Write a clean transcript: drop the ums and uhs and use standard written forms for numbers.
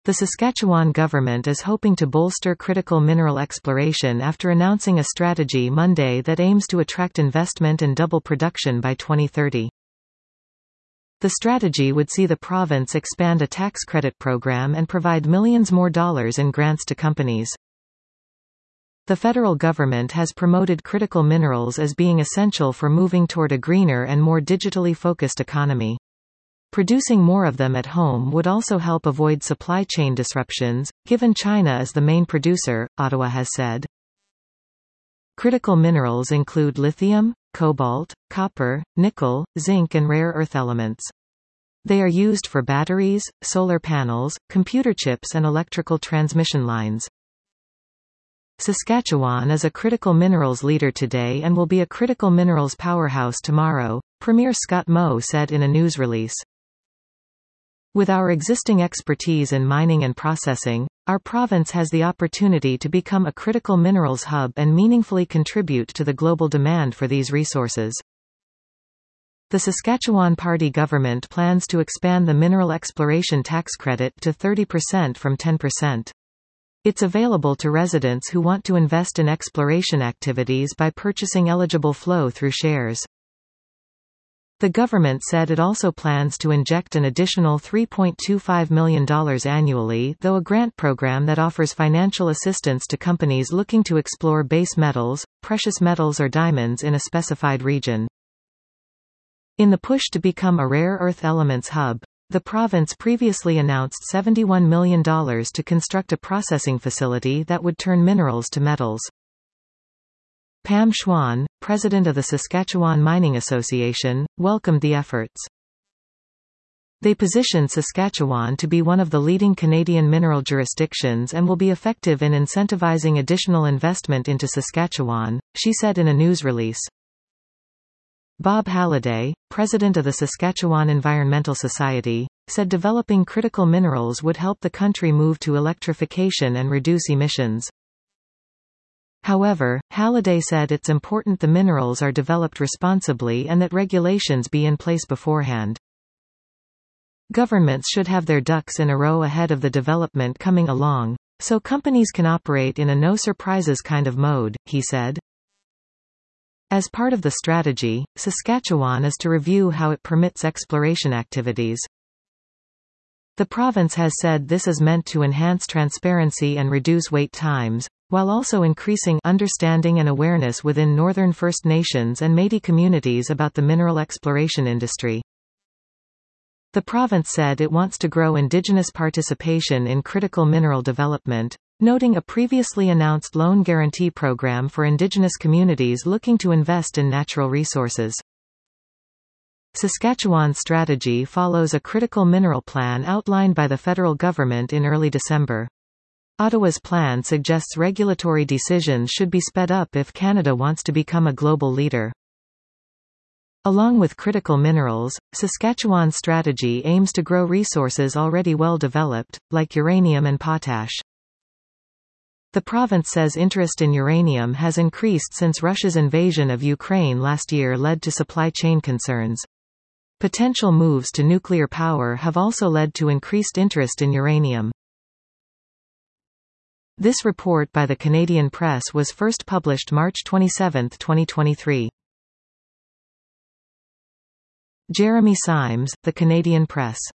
The Saskatchewan government is hoping to bolster critical mineral exploration after announcing a strategy Monday that aims to attract investment and double production by 2030. The strategy would see the province expand a tax credit program and provide millions more dollars in grants to companies. The federal government has promoted critical minerals as being essential for moving toward a greener and more digitally focused economy. Producing more of them at home would also help avoid supply chain disruptions, given China is the main producer, Ottawa has said. Critical minerals include lithium, cobalt, copper, nickel, zinc and rare earth elements. They are used for batteries, solar panels, computer chips and electrical transmission lines. Saskatchewan is a critical minerals leader today and will be a critical minerals powerhouse tomorrow, Premier Scott Moe said in a news release. With our existing expertise in mining and processing, our province has the opportunity to become a critical minerals hub and meaningfully contribute to the global demand for these resources. The Saskatchewan Party government plans to expand the mineral exploration tax credit to 30% from 10%. It's available to residents who want to invest in exploration activities by purchasing eligible flow-through shares. The government said it also plans to inject an additional $3.25 million annually, though a grant program that offers financial assistance to companies looking to explore base metals, precious metals or diamonds in a specified region. In the push to become a rare earth elements hub, the province previously announced $71 million to construct a processing facility that would turn minerals to metals. Pam Schwan, president of the Saskatchewan Mining Association, welcomed the efforts. They positioned Saskatchewan to be one of the leading Canadian mineral jurisdictions and will be effective in incentivizing additional investment into Saskatchewan, she said in a news release. Bob Halliday, president of the Saskatchewan Environmental Society, said developing critical minerals would help the country move to electrification and reduce emissions. However, Halliday said it's important the minerals are developed responsibly and that regulations be in place beforehand. Governments should have their ducks in a row ahead of the development coming along, so companies can operate in a no-surprises kind of mode, he said. As part of the strategy, Saskatchewan is to review how it permits exploration activities. The province has said this is meant to enhance transparency and reduce wait times, while also increasing understanding and awareness within Northern First Nations and Métis communities about the mineral exploration industry. The province said it wants to grow Indigenous participation in critical mineral development, noting a previously announced loan guarantee program for Indigenous communities looking to invest in natural resources. Saskatchewan's strategy follows a critical mineral plan outlined by the federal government in early December. Ottawa's plan suggests regulatory decisions should be sped up if Canada wants to become a global leader. Along with critical minerals, Saskatchewan's strategy aims to grow resources already well developed, like uranium and potash. The province says interest in uranium has increased since Russia's invasion of Ukraine last year led to supply chain concerns. Potential moves to nuclear power have also led to increased interest in uranium. This report by the Canadian Press was first published March 27, 2023. Jeremy Symes, The Canadian Press.